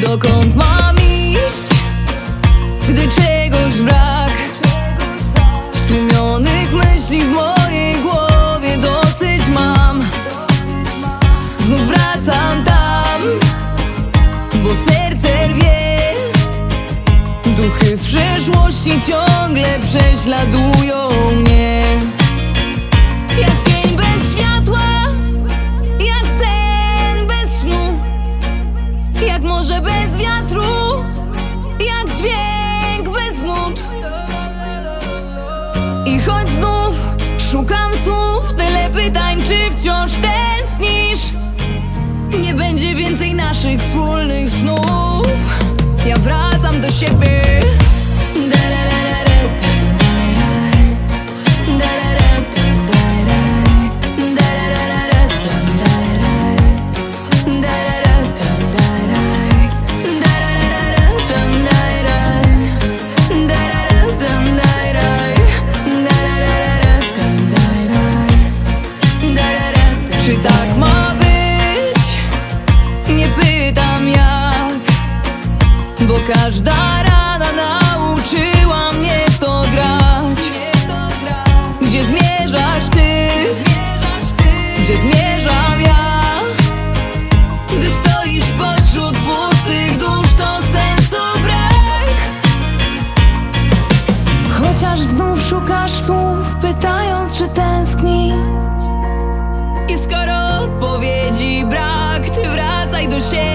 Dokąd mam iść, gdy czegoś brak? Stłumionych myśli w mojej głowie dosyć mam. Znów wracam tam, bo serce rwie. Duchy z przeszłości ciągle prześladują mnie. Jak cień bez światła, jak sen bez snu, jak morze bez wiatru, jak dźwięk bez nut. I choć znów szukam słów, tyle pytań, czy wciąż tęsknisz? Nie będzie więcej naszych wspólnych snów. Ja wracam do siebie. Czy tak ma być? Nie pytam jak, bo każda rana nauczyła mnie w to grać. Gdzie zmierzasz ty? Gdzie zmierzam ja? Gdy stoisz pośród pustych dusz, to sensu brak. Chociaż znów szukasz słów, pytając, czy tęskni. I skoro odpowiedzi brak, ty wracaj do siebie.